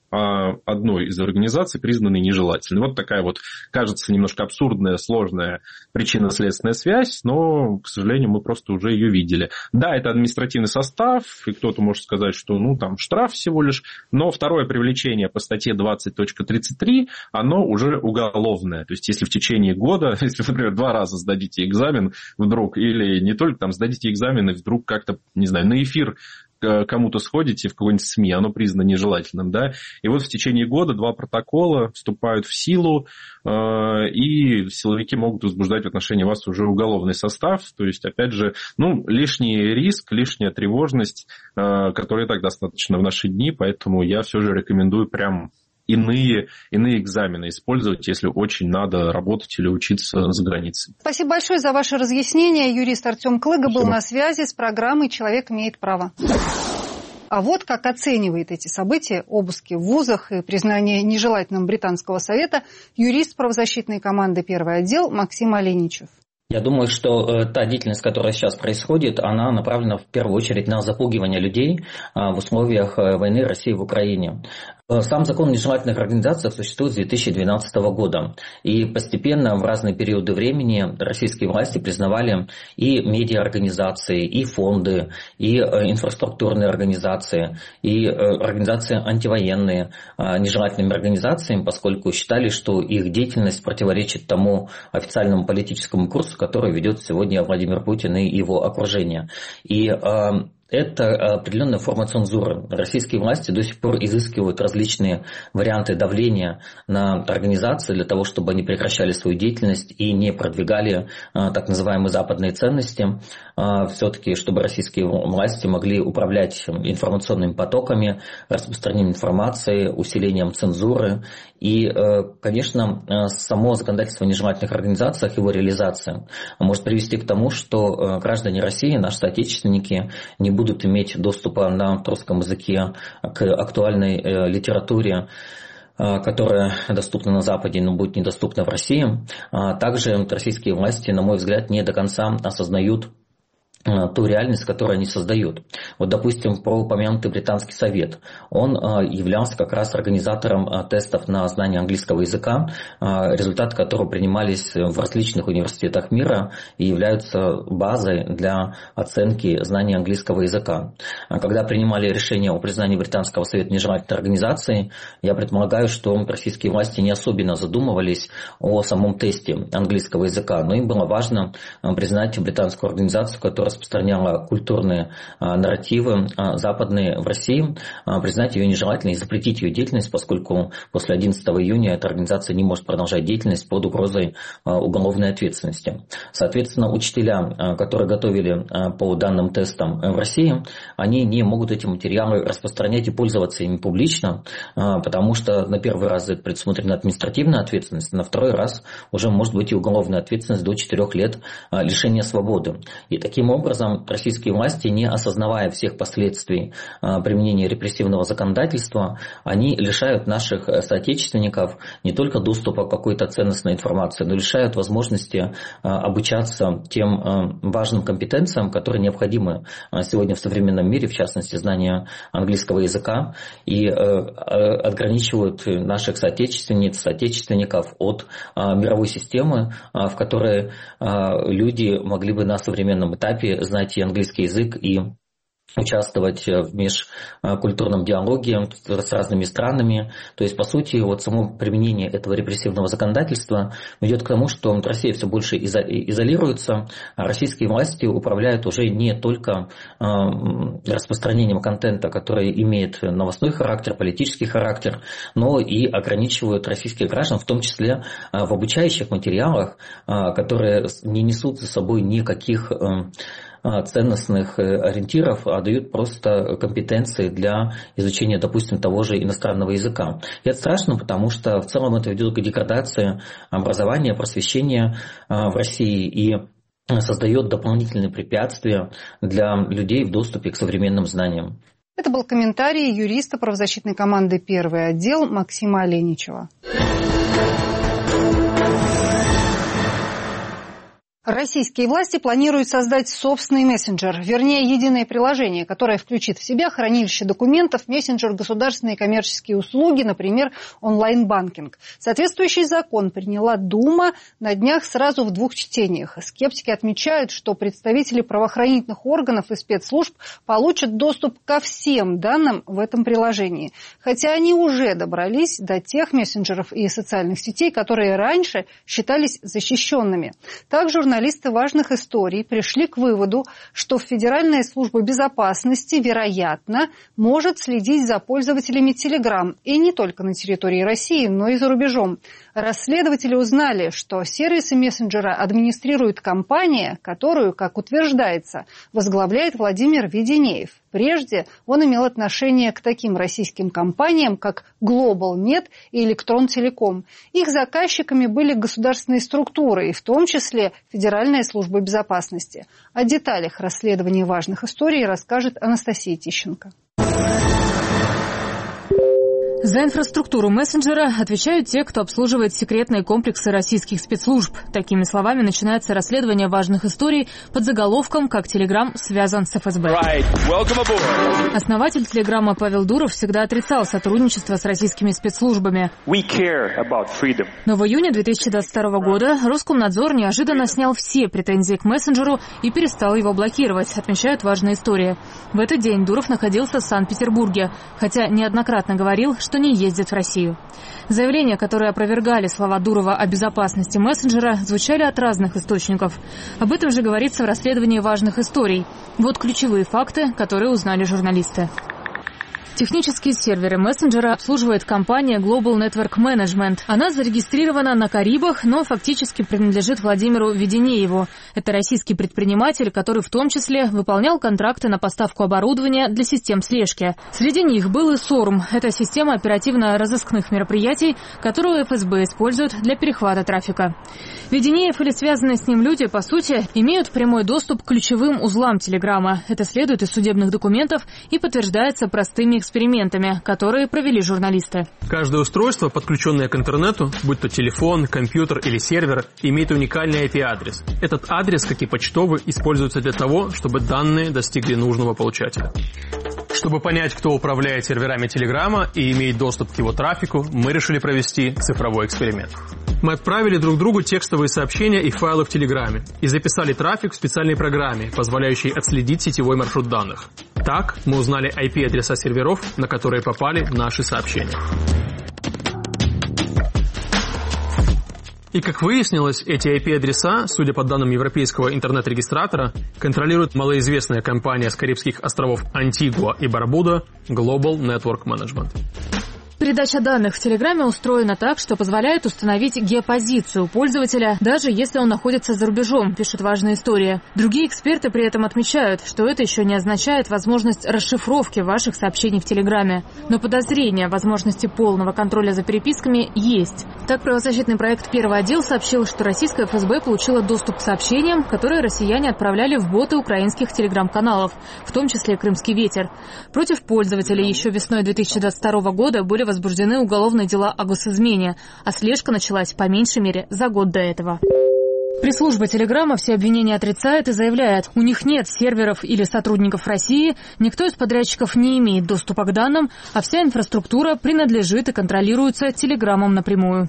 одной из организаций, признанной нежелательной. Вот такая вот, кажется, немножко абсурдная, сложная причинно-следственная связь, но, к сожалению, мы просто уже ее видели. Да, это административный состав, и кто-то может сказать, что, там штраф всего лишь, но второе привлечение по статье 20.33, оно уже уголовное. То есть, если в течение года, если, например, 2 раза сдадите экзамен вдруг, или не только там сдадите экзамен и вдруг как-то, не знаю, на эфир кому-то сходите в какой-нибудь СМИ, оно признано нежелательным, да, и вот в течение года 2 протокола вступают в силу, и силовики могут возбуждать в отношении вас уже уголовный состав, то есть, опять же, лишний риск, лишняя тревожность, которая и так достаточно в наши дни, поэтому я все же рекомендую прям иные экзамены использовать, если очень надо работать или учиться за границей. Спасибо большое за ваше разъяснение. Юрист Артем Клыга был на связи с программой «Человек имеет право». А вот как оценивает эти события, обыски в вузах и признание нежелательным британского совета, юрист правозащитной команды «Первый отдел» Максим Оленичев. Я думаю, что та деятельность, которая сейчас происходит, она направлена в первую очередь на запугивание людей в условиях войны России в Украине. Сам закон о нежелательных организациях существует с 2012 года. И постепенно в разные периоды времени российские власти признавали и медиаорганизации, и фонды, и инфраструктурные организации, и организации антивоенные нежелательными организациями, поскольку считали, что их деятельность противоречит тому официальному политическому курсу, который ведет сегодня Владимир Путин и его окружение. И это определенная форма цензуры. Российские власти до сих пор изыскивают различные варианты давления на организации для того, чтобы они прекращали свою деятельность и не продвигали так называемые западные ценности. Все-таки, чтобы российские власти могли управлять информационными потоками, распространением информации, усилением цензуры. И, конечно, само законодательство о нежелательных организациях, его реализация может привести к тому, что граждане России, наши соотечественники, не будут иметь доступа на русском языке к актуальной литературе, которая доступна на Западе, но будет недоступна в России. Также российские власти, на мой взгляд, не до конца осознают ту реальность, которую они создают. Вот, допустим, про упомянутый британский совет. Он являлся как раз организатором тестов на знание английского языка, результаты которого принимались в различных университетах мира и являются базой для оценки знания английского языка. Когда принимали решение о признании британского совета нежелательной организацией, я предполагаю, что российские власти не особенно задумывались о самом тесте английского языка, но им было важно признать британскую организацию, которая распространяла культурные нарративы западные в России, признать ее нежелательной и запретить ее деятельность, поскольку после 11 июня эта организация не может продолжать деятельность под угрозой уголовной ответственности. Соответственно, учителя, которые готовили по данным тестам в России, они не могут эти материалы распространять и пользоваться ими публично, потому что на первый раз это предусмотрена административная ответственность, на второй раз уже может быть и уголовная ответственность до 4 лет лишения свободы. И таким образом российские власти, не осознавая всех последствий применения репрессивного законодательства, они лишают наших соотечественников не только доступа к какой-то ценностной информации, но лишают возможности обучаться тем важным компетенциям, которые необходимы сегодня в современном мире, в частности, знание английского языка, и ограничивают наших соотечественниц, соотечественников от мировой системы, в которой люди могли бы на современном этапе знать и английский язык, и участвовать в межкультурном диалоге с разными странами. То есть, по сути, вот само применение этого репрессивного законодательства ведет к тому, что Россия все больше изолируется, а российские власти управляют уже не только распространением контента, который имеет новостной характер, политический характер, но и ограничивают российских граждан, в том числе в обучающих материалах, которые не несут за собой никаких ценностных ориентиров, а дают просто компетенции для изучения, допустим, того же иностранного языка. И это страшно, потому что в целом это ведет к деградации образования, просвещения в России и создает дополнительные препятствия для людей в доступе к современным знаниям. Это был комментарий юриста правозащитной команды «Первый отдел» Максима Оленичева. Российские власти планируют создать собственный мессенджер, вернее, единое приложение, которое включит в себя хранилище документов, мессенджер, государственные коммерческие услуги, например, онлайн-банкинг. Соответствующий закон приняла Дума на днях сразу в 2 чтениях. Скептики отмечают, что представители правоохранительных органов и спецслужб получат доступ ко всем данным в этом приложении. Хотя они уже добрались до тех мессенджеров и социальных сетей, которые раньше считались защищенными. Так, журналисты журналисты важных историй пришли к выводу, что Федеральная служба безопасности, вероятно, может следить за пользователями Telegram, и не только на территории России, но и за рубежом. Расследователи узнали, что сервисы мессенджера администрирует компания, которую, как утверждается, возглавляет Владимир Веденеев. Прежде он имел отношение к таким российским компаниям, как Globalnet и Электрон-Телеком. Их заказчиками были государственные структуры, и в том числе Федеральная служба безопасности. О деталях расследования важных историй расскажет Анастасия Тищенко. За инфраструктуру мессенджера отвечают те, кто обслуживает секретные комплексы российских спецслужб. Такими словами начинается расследование важных историй под заголовком «Как Telegram связан с ФСБ». Основатель Телеграма Павел Дуров всегда отрицал сотрудничество с российскими спецслужбами. Но в июне 2022 года Роскомнадзор неожиданно снял все претензии к мессенджеру и перестал его блокировать, отмечают важные истории. В этот день Дуров находился в Санкт-Петербурге, хотя неоднократно говорил, что не ездит в Россию. Заявления, которые опровергали слова Дурова о безопасности мессенджера, звучали от разных источников. Об этом же говорится в расследовании важных историй. Вот ключевые факты, которые узнали журналисты. Технические серверы мессенджера обслуживает компания Global Network Management. Она зарегистрирована на Карибах, но фактически принадлежит Владимиру Веденееву. Это российский предприниматель, который в том числе выполнял контракты на поставку оборудования для систем слежки. Среди них был и СОРМ. Это система оперативно-розыскных мероприятий, которую ФСБ использует для перехвата трафика. Веденеев или связанные с ним люди, по сути, имеют прямой доступ к ключевым узлам Телеграма. Это следует из судебных документов и подтверждается простыми экспериментами, которые провели журналисты. Каждое устройство, подключенное к интернету, будь то телефон, компьютер или сервер, имеет уникальный IP-адрес. Этот адрес, как и почтовый, используется для того, чтобы данные достигли нужного получателя. Чтобы понять, кто управляет серверами Телеграма и имеет доступ к его трафику, мы решили провести цифровой эксперимент. Мы отправили друг другу текстовые сообщения и файлы в Телеграме и записали трафик в специальной программе, позволяющей отследить сетевой маршрут данных. Так мы узнали IP-адреса серверов, на которые попали наши сообщения. И, как выяснилось, эти IP-адреса, судя по данным европейского интернет-регистратора, контролирует малоизвестная компания с Карибских островов Антигуа и Барбуда Global Network Management. Передача данных в Телеграме устроена так, что позволяет установить геопозицию пользователя, даже если он находится за рубежом, пишет важная история. Другие эксперты при этом отмечают, что это еще не означает возможность расшифровки ваших сообщений в Телеграме. Но подозрение о возможности полного контроля за переписками есть. Так, правозащитный проект «Первый отдел» сообщил, что российская ФСБ получила доступ к сообщениям, которые россияне отправляли в боты украинских телеграм-каналов, в том числе «Крымский ветер». Против пользователей еще весной 2022 года были возбуждены уголовные дела о госизмене, а слежка началась по меньшей мере за год до этого. Пресс-служба Телеграма все обвинения отрицает и заявляет, у них нет серверов или сотрудников России, никто из подрядчиков не имеет доступа к данным, а вся инфраструктура принадлежит и контролируется Телеграмом напрямую.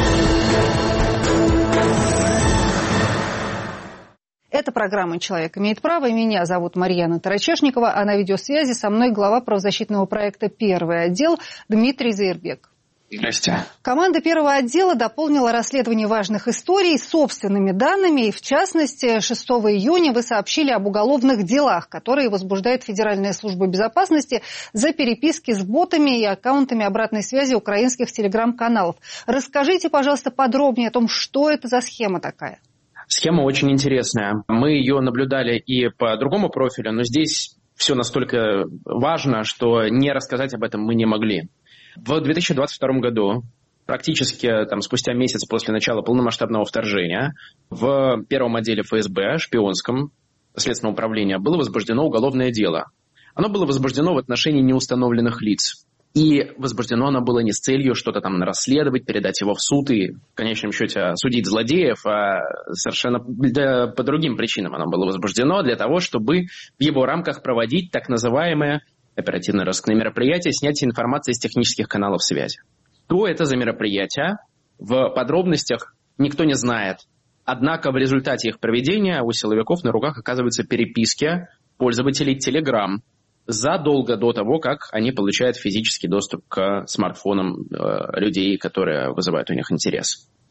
Это программа «Человек имеет право». Меня зовут Марьяна Тарачешникова, а на видеосвязи со мной глава правозащитного проекта «Первый отдел» Дмитрий Зайрбек. Здрасте. Команда Первого отдела дополнила расследование важных историй собственными данными. И, в частности, 6 июня вы сообщили об уголовных делах, которые возбуждает Федеральная служба безопасности за переписки с ботами и аккаунтами обратной связи украинских телеграм-каналов. Расскажите, пожалуйста, подробнее о том, что это за схема такая. Схема очень интересная. Мы ее наблюдали и по другому профилю, но здесь все настолько важно, что не рассказать об этом мы не могли. В 2022 году, практически спустя месяц после начала полномасштабного вторжения, в первом отделе ФСБ, шпионском следственного управления, было возбуждено уголовное дело. Оно было возбуждено в отношении неустановленных лиц. И возбуждено оно было не с целью что-то расследовать, передать его в суд и, в конечном счете, осудить злодеев, а совершенно по другим причинам оно было возбуждено, для того, чтобы в его рамках проводить так называемые оперативно-розыскные мероприятия, снятие информации из технических каналов связи. Что это за мероприятия? В подробностях никто не знает. Однако в результате их проведения у силовиков на руках оказываются переписки пользователей Telegram задолго до того, как они получают физический доступ к смартфонам людей, которые вызывают у них интерес.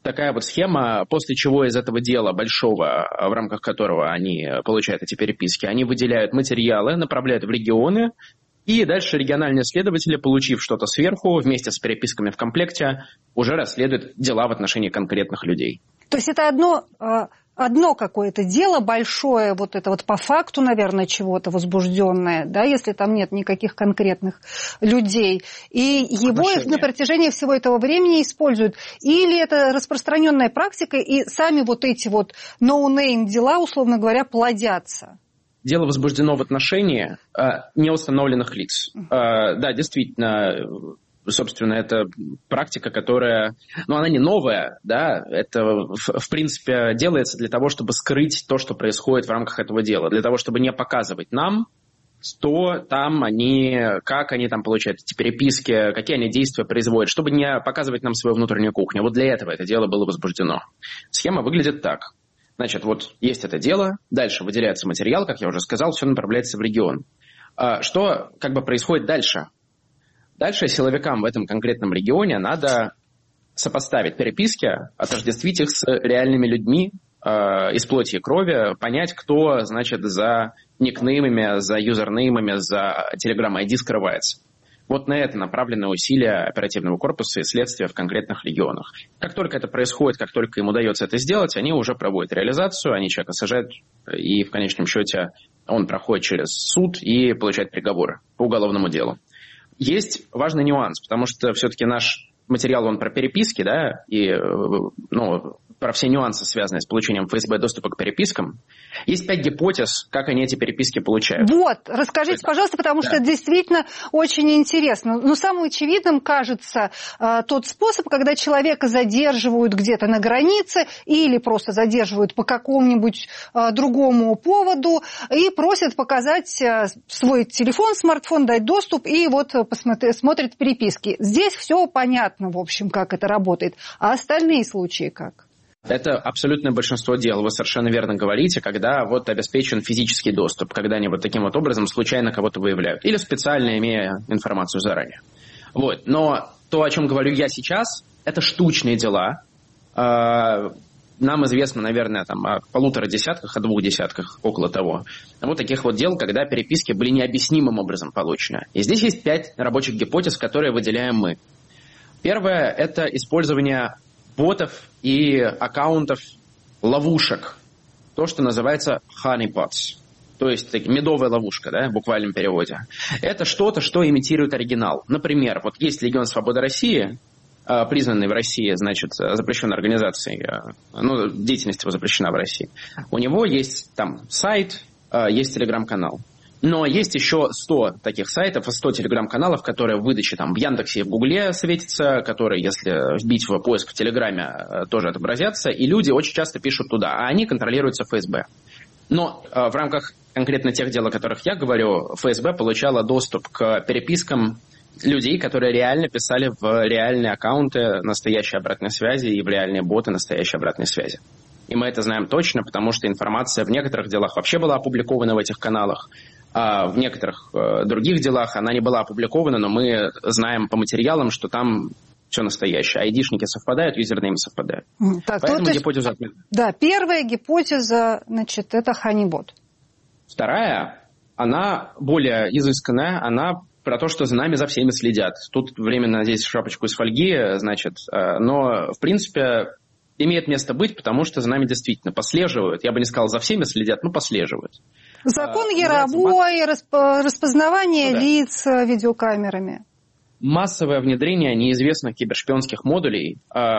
такая вот схема, после чего из этого дела большого, в рамках которого они получают эти переписки, они выделяют материалы, направляют в регионы, и дальше региональные следователи, получив что-то сверху, вместе с переписками в комплекте, уже расследуют дела в отношении конкретных людей. То есть это одно какое-то дело большое, вот это вот по факту, наверное, чего-то возбужденное, да, если там нет никаких конкретных людей. И его на протяжении всего этого времени используют. Или это распространенная практика, и сами вот эти вот no-name дела, условно говоря, плодятся. Дело возбуждено в отношении неустановленных лиц. Да, действительно, собственно, это практика, которая, она не новая, да, это, в принципе, делается для того, чтобы скрыть то, что происходит в рамках этого дела, для того, чтобы не показывать нам, что там они, как они там получают эти переписки, какие они действия производят, чтобы не показывать нам свою внутреннюю кухню. Вот для этого это дело было возбуждено. Схема выглядит так. Значит, вот есть это дело, дальше выделяется материал, как я уже сказал, все направляется в регион. Что как бы происходит дальше? Дальше силовикам в этом конкретном регионе надо сопоставить переписки, отождествить их с реальными людьми из плоти и крови, понять, кто, значит, за никнеймами, за юзернеймами, за Telegram ID скрывается. Вот на это направлены усилия оперативного корпуса и следствия в конкретных регионах. Как только это происходит, как только им удается это сделать, они уже проводят реализацию, они человека сажают, и в конечном счете он проходит через суд и получает приговоры по уголовному делу. Есть важный нюанс, потому что все-таки наш материал, он про переписки, да, и про все нюансы, связанные с получением ФСБ доступа к перепискам. Есть 5 гипотез, как они эти переписки получают. Вот, расскажите, пожалуйста, потому что это действительно очень интересно. Самым очевидным кажется тот способ, когда человека задерживают где-то на границе или просто задерживают по какому-нибудь другому поводу и просят показать свой телефон, смартфон, дать доступ и вот смотрят переписки. Здесь все понятно, в общем, как это работает. А остальные случаи как? Это абсолютное большинство дел, вы совершенно верно говорите, когда вот обеспечен физический доступ, когда они вот таким вот образом случайно кого-то выявляют, или специально имея информацию заранее. Вот. Но то, о чем говорю я сейчас, это штучные дела. Нам известно, наверное, там, о 1,5 десятках, о 2 десятках, около того. Вот таких вот дел, когда переписки были необъяснимым образом получены. И здесь есть 5 рабочих гипотез, которые выделяем мы. Первое – это использование ботов и аккаунтов ловушек. То, что называется honeypots. То есть медовая ловушка, да, в буквальном переводе. Это что-то, что имитирует оригинал. Например, вот есть Легион Свободы России, признанный в России, значит, запрещенной организацией, деятельность его запрещена в России. У него есть там сайт, есть телеграм-канал. Но есть еще 100 таких сайтов, 100 телеграм-каналов, которые в выдаче там, в Яндексе и в Гугле светятся, которые, если вбить в поиск в Телеграме, тоже отобразятся, и люди очень часто пишут туда, а они контролируются ФСБ. Но в рамках конкретно тех дел, о которых я говорю, ФСБ получала доступ к перепискам людей, которые реально писали в реальные аккаунты настоящей обратной связи и в реальные боты настоящей обратной связи. И мы это знаем точно, потому что информация в некоторых делах вообще была опубликована в этих каналах, а в некоторых других делах она не была опубликована, но мы знаем по материалам, что там все настоящее. Айдишники совпадают, юзернеймы совпадают. Так, поэтому гипотеза... Да, первая гипотеза, значит, это ханибот. Вторая, она более изысканная, она про то, что за нами, за всеми следят. Тут временно надеть шапочку из фольги, значит, но, в принципе, имеет место быть, потому что за нами действительно послеживают. Я бы не сказал, за всеми следят, но послеживают. Закон Яровой, распознавание лиц видеокамерами. Массовое внедрение неизвестных кибершпионских модулей,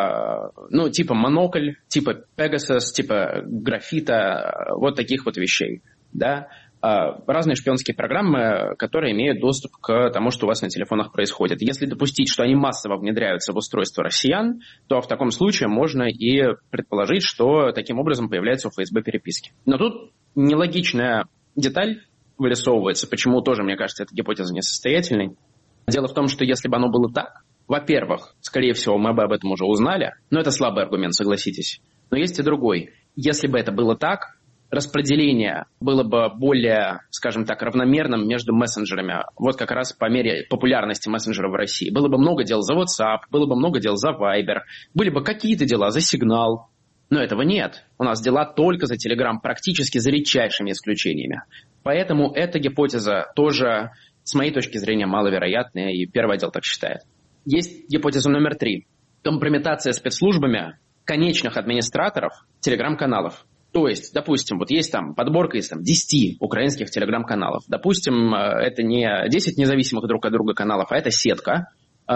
типа Монокль, типа Pegasus, типа Графита, вот таких вот вещей, да. Разные шпионские программы, которые имеют доступ к тому, что у вас на телефонах происходит. Если допустить, что они массово внедряются в устройство россиян, то в таком случае можно и предположить, что таким образом появляются у ФСБ переписки. Но тут нелогичная деталь вырисовывается, почему тоже, мне кажется, эта гипотеза несостоятельной. Дело в том, что если бы оно было так, во-первых, скорее всего, мы бы об этом уже узнали, но это слабый аргумент, согласитесь. Но есть и другой. Если бы это было так, распределение было бы более, скажем так, равномерным между мессенджерами, вот как раз по мере популярности мессенджеров в России. Было бы много дел за WhatsApp, было бы много дел за Viber, были бы какие-то дела за Signal, но этого нет. У нас дела только за Telegram, практически за редчайшими исключениями. Поэтому эта гипотеза тоже, с моей точки зрения, маловероятная, и первый отдел так считает. Есть гипотеза номер 3. Компрометация спецслужбами конечных администраторов телеграм-каналов. То есть, допустим, вот есть там подборка из 10 украинских телеграм-каналов. Допустим, это не 10 независимых друг от друга каналов, а это сетка,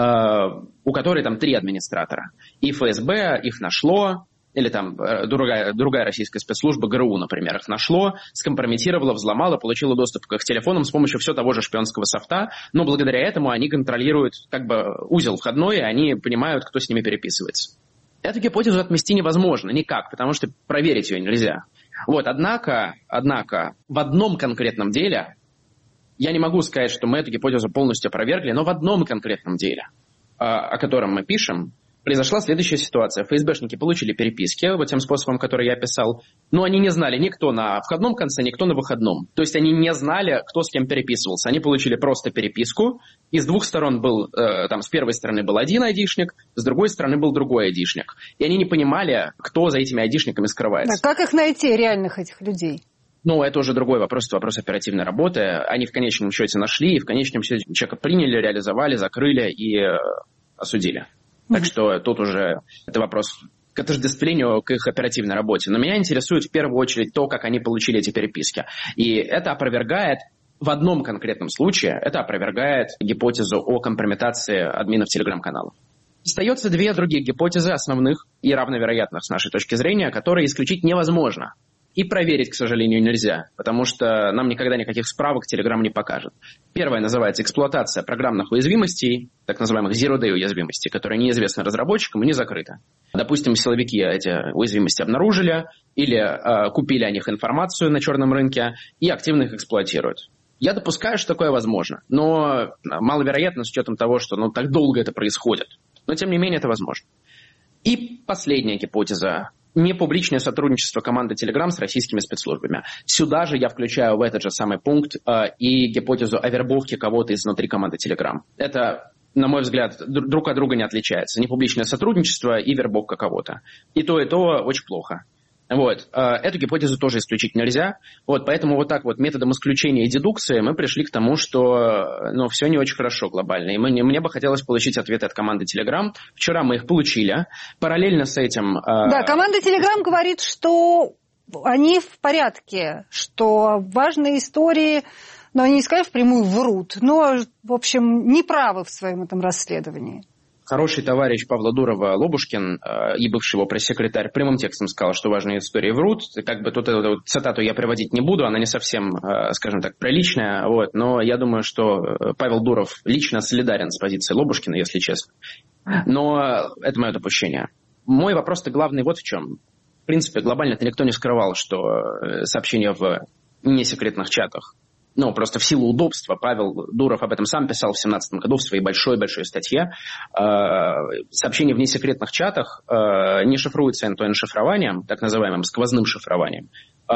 у которой там 3 администратора. И ФСБ их нашло, или там другая российская спецслужба, ГРУ, например, их нашло, скомпрометировало, взломало, получило доступ к их телефонам с помощью все того же шпионского софта, но благодаря этому они контролируют как бы узел входной, и они понимают, кто с ними переписывается. Эту гипотезу отмести невозможно никак, потому что проверить ее нельзя. Вот, однако, в одном конкретном деле, я не могу сказать, что мы эту гипотезу полностью опровергли, но в одном конкретном деле, о котором мы пишем, произошла следующая ситуация. ФСБшники получили переписки вот тем способом, который я описал, но они не знали никто на входном конце, никто на выходном. То есть они не знали, кто с кем переписывался. Они получили просто переписку, и с двух сторон был, там, с первой стороны был один айдишник, с другой стороны был другой айдишник. И они не понимали, кто за этими айдишниками скрывается. Да, как их найти, реальных этих людей? Ну, это уже другой вопрос, это вопрос оперативной работы. Они в конечном счете нашли, и в конечном счете человека приняли, реализовали, закрыли и осудили. Так что тут уже это вопрос к отождествлению к их оперативной работе. Но меня интересует в первую очередь то, как они получили эти переписки. И это опровергает, в одном конкретном случае, это опровергает гипотезу о компрометации админов телеграм-каналов. Остается 2 других гипотезы, основных и равновероятных с нашей точки зрения, которые исключить невозможно. И проверить, к сожалению, нельзя, потому что нам никогда никаких справок Telegram не покажет. Первая называется эксплуатация программных уязвимостей, так называемых zero-day уязвимостей, которые неизвестны разработчикам и не закрыты. Допустим, силовики эти уязвимости обнаружили или купили о них информацию на черном рынке и активно их эксплуатируют. Я допускаю, что такое возможно, но маловероятно с учетом того, что так долго это происходит. Но, тем не менее, это возможно. И последняя гипотеза. Непубличное сотрудничество команды Telegram с российскими спецслужбами. Сюда же я включаю в этот же самый пункт и гипотезу о вербовке кого-то изнутри команды Telegram. Это, на мой взгляд, друг от друга не отличается. Непубличное сотрудничество и вербовка кого-то. И то очень плохо. Вот. Эту гипотезу тоже исключить нельзя. Вот. Поэтому вот так вот методом исключения и дедукции мы пришли к тому, что все не очень хорошо глобально. И мне бы хотелось получить ответы от команды Telegram. Вчера мы их получили. Параллельно с этим... Да, команда Telegram говорит, что они в порядке, что важные истории, но они не сказали впрямую врут, но, в общем, неправы в своем этом расследовании. Хороший товарищ Павла Дурова Лобушкин и бывший его пресс-секретарь прямым текстом сказал, что важные истории врут. Как бы тут эту цитату я приводить не буду, она не совсем, скажем так, приличная. Вот. Но я думаю, что Павел Дуров лично солидарен с позицией Лобушкина, если честно. Но это мое допущение. Мой вопрос-то главный вот в чем. В принципе, глобально-то никто не скрывал, что сообщения в несекретных чатах, просто в силу удобства, Павел Дуров об этом сам писал в 2017 году в своей большой-большой статье. Сообщения в несекретных чатах не шифруются end-to-end шифрованием, так называемым сквозным шифрованием,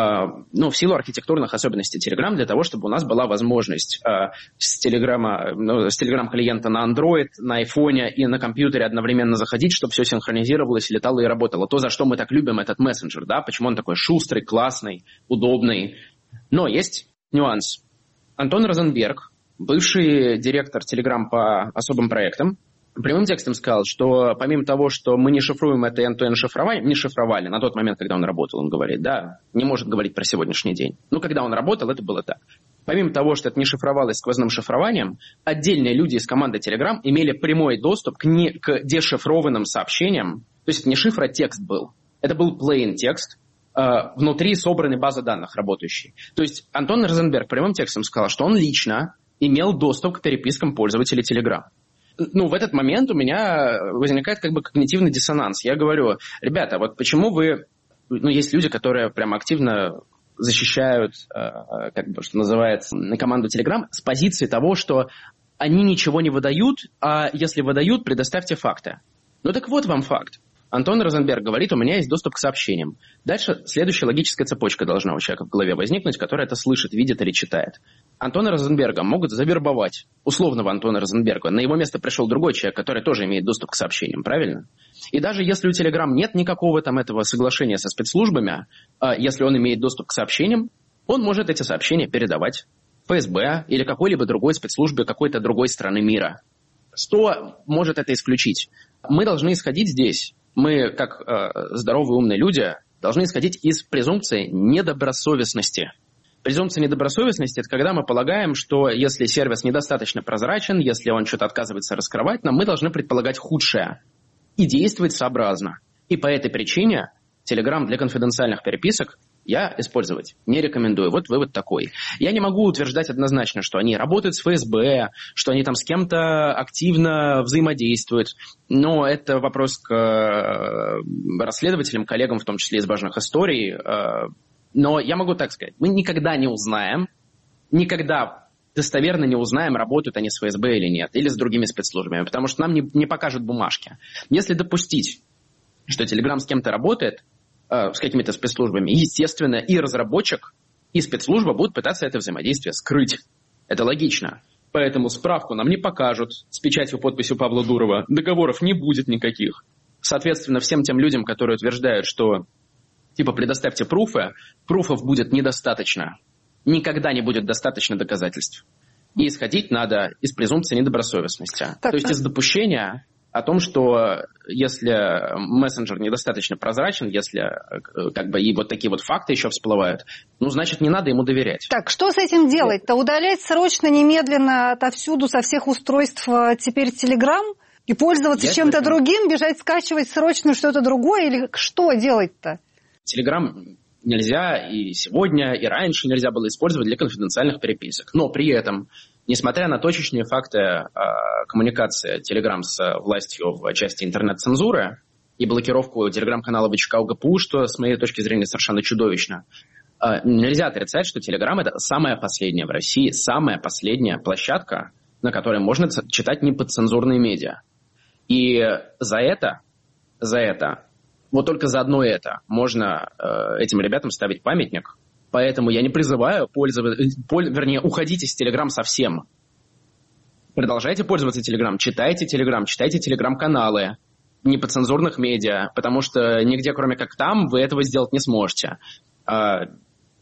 в силу архитектурных особенностей Telegram, для того, чтобы у нас была возможность с Telegram-клиента на Android, на iPhone и на компьютере одновременно заходить, чтобы все синхронизировалось, летало и работало. То, за что мы так любим этот мессенджер, да, почему он такой шустрый, классный, удобный. Но есть нюанс. Антон Розенберг, бывший директор Telegram по особым проектам, прямым текстом сказал, что помимо того, что мы не шифруем это end-to-end шифрование, не шифровали на тот момент, когда он работал, он говорит, да, не может говорить про сегодняшний день. Но когда он работал, это было так. Помимо того, что это не шифровалось сквозным шифрованием, отдельные люди из команды Telegram имели прямой доступ к дешифрованным сообщениям. То есть это не шифр, а текст был. Это был plain текст, внутри собраны базы данных работающие. То есть Антон Розенберг прямым текстом сказал, что он лично имел доступ к перепискам пользователей Telegram. В этот момент у меня возникает когнитивный диссонанс. Я говорю, ребята, вот почему вы... есть люди, которые прям активно защищают, что называется, команду Telegram с позиции того, что они ничего не выдают, а если выдают, предоставьте факты. Так вот вам факт. Антон Розенберг говорит, у меня есть доступ к сообщениям. Дальше следующая логическая цепочка должна у человека в голове возникнуть, который это слышит, видит или читает. Антона Розенберга могут завербовать, условного Антона Розенберга. На его место пришел другой человек, который тоже имеет доступ к сообщениям, правильно? И даже если у Telegram нет никакого там этого соглашения со спецслужбами, если он имеет доступ к сообщениям, он может эти сообщения передавать ФСБ или какой-либо другой спецслужбе какой-то другой страны мира. Что может это исключить? Мы должны исходить здесь. Мы, как здоровые умные люди, должны исходить из презумпции недобросовестности. Презумпция недобросовестности – это когда мы полагаем, что если сервис недостаточно прозрачен, если он что-то отказывается раскрывать нам, мы должны предполагать худшее и действовать сообразно. И по этой причине Telegram для конфиденциальных переписок я использовать не рекомендую. Вот вывод такой. Я не могу утверждать однозначно, что они работают с ФСБ, что они там с кем-то активно взаимодействуют. Но это вопрос к расследователям, коллегам, в том числе из важных историй. Но я могу так сказать. Мы никогда не узнаем, никогда достоверно не узнаем, работают они с ФСБ или нет, или с другими спецслужбами, потому что нам не покажут бумажки. Если допустить, что Telegram с кем-то работает, с какими-то спецслужбами, естественно, и разработчик, и спецслужба будут пытаться это взаимодействие скрыть. Это логично. Поэтому справку нам не покажут с печатью, подписью Павла Дурова. Договоров не будет никаких. Соответственно, всем тем людям, которые утверждают, что типа предоставьте пруфы, пруфов будет недостаточно. Никогда не будет достаточно доказательств. И исходить надо из презумпции недобросовестности. То есть из допущения о том, что если мессенджер недостаточно прозрачен, если как бы и вот такие вот факты еще всплывают, ну, значит, не надо ему доверять. Так, что с этим делать-то? Удалять срочно, немедленно, отовсюду, со всех устройств теперь Telegram и пользоваться чем-то другим, бежать, скачивать срочно что-то другое? Или что делать-то? Telegram нельзя и сегодня, и раньше нельзя было использовать для конфиденциальных переписок. Но при этом, несмотря на точечные факты коммуникации Telegram с властью в части интернет-цензуры и блокировку телеграм-канала ВЧК УГПУ, что, с моей точки зрения, совершенно чудовищно, нельзя отрицать, что Telegram – это самая последняя в России, самая последняя площадка, на которой можно читать неподцензурные медиа. И за это, вот только за одно это можно этим ребятам ставить памятник. Поэтому я не призываю уходить из Telegram совсем. Продолжайте пользоваться Telegram, читайте Telegram-каналы неподцензурных медиа, потому что нигде, кроме как там, вы этого сделать не сможете. Это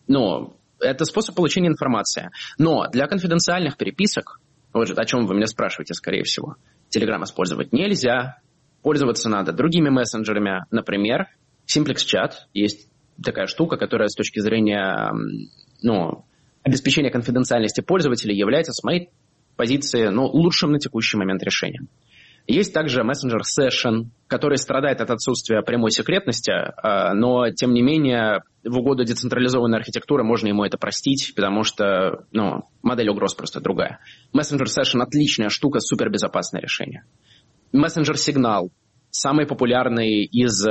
способ получения информации. Но для конфиденциальных переписок, вот же о чем вы меня спрашиваете, скорее всего, Telegram использовать нельзя. Пользоваться надо другими мессенджерами. Например, Simplex Chat. Есть такая штука, которая с точки зрения обеспечения конфиденциальности пользователя является, с моей позиции, лучшим на текущий момент решением. Есть также мессенджер Session, который страдает от отсутствия прямой секретности, но, тем не менее, в угоду децентрализованной архитектуры можно ему это простить, потому что модель угроз просто другая. Мессенджер Session – отличная штука, супербезопасное решение. Мессенджер Signal – самый популярный из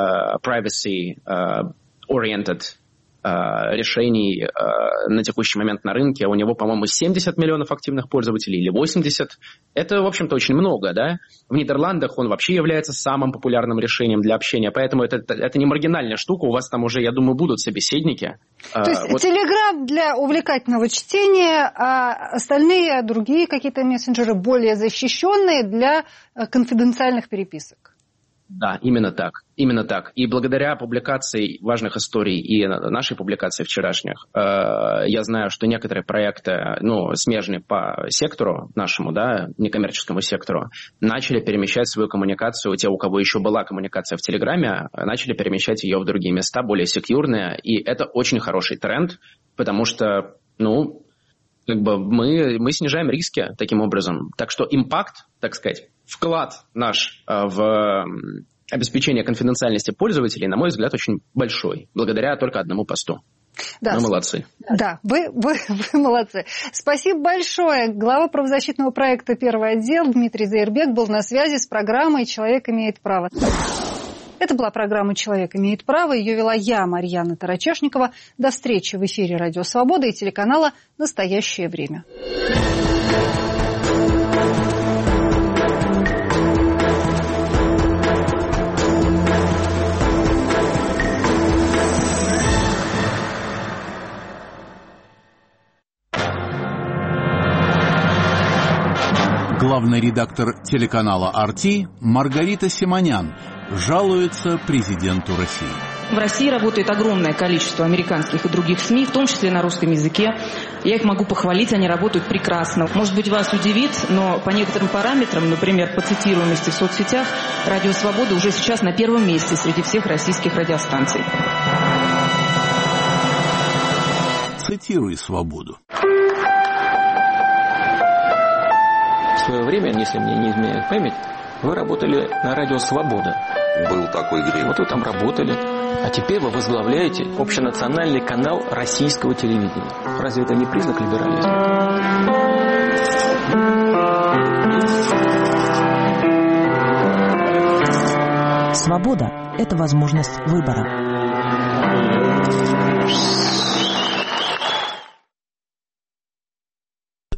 privacy-oriented решений на текущий момент на рынке. У него, по-моему, 70 миллионов активных пользователей или 80. Это, в общем-то, очень много, да? В Нидерландах он вообще является самым популярным решением для общения, поэтому это не маргинальная штука. У вас там уже, я думаю, будут собеседники. То есть Telegram для увлекательного чтения, а остальные, другие какие-то мессенджеры более защищенные для конфиденциальных переписок? Да, именно так. И благодаря публикации важных историй и нашей публикации вчерашних, я знаю, что некоторые проекты, смежные по сектору нашему, да, некоммерческому сектору, начали перемещать свою коммуникацию, те, у кого еще была коммуникация в Телеграме, начали перемещать ее в другие места, более секьюрные, и это очень хороший тренд, потому что, мы снижаем риски таким образом. Так что импакт, так сказать, вклад наш в обеспечение конфиденциальности пользователей, на мой взгляд, очень большой, благодаря только одному посту. Да, мы молодцы. Да, вы молодцы. Спасибо большое. Глава правозащитного проекта «Первый отдел» Дмитрий Зайербек был на связи с программой «Человек имеет право». Это была программа «Человек имеет право». Ее вела я, Марьяна Тарачешникова. До встречи в эфире «Радио Свобода» и телеканала «Настоящее время». Главный редактор телеканала RT Маргарита Симонян жалуется президенту России. В России работает огромное количество американских и других СМИ, в том числе на русском языке. Я их могу похвалить, они работают прекрасно. Может быть, вас удивит, но по некоторым параметрам, например, по цитируемости в соцсетях, «Радио Свобода» уже сейчас на первом месте среди всех российских радиостанций. Цитируй «Свободу». В свое время, если мне не изменяет память, вы работали на радио «Свобода». Был такой грех. Вот вы там работали. А теперь вы возглавляете общенациональный канал российского телевидения. Разве это не признак либерализма? Свобода – это возможность выбора.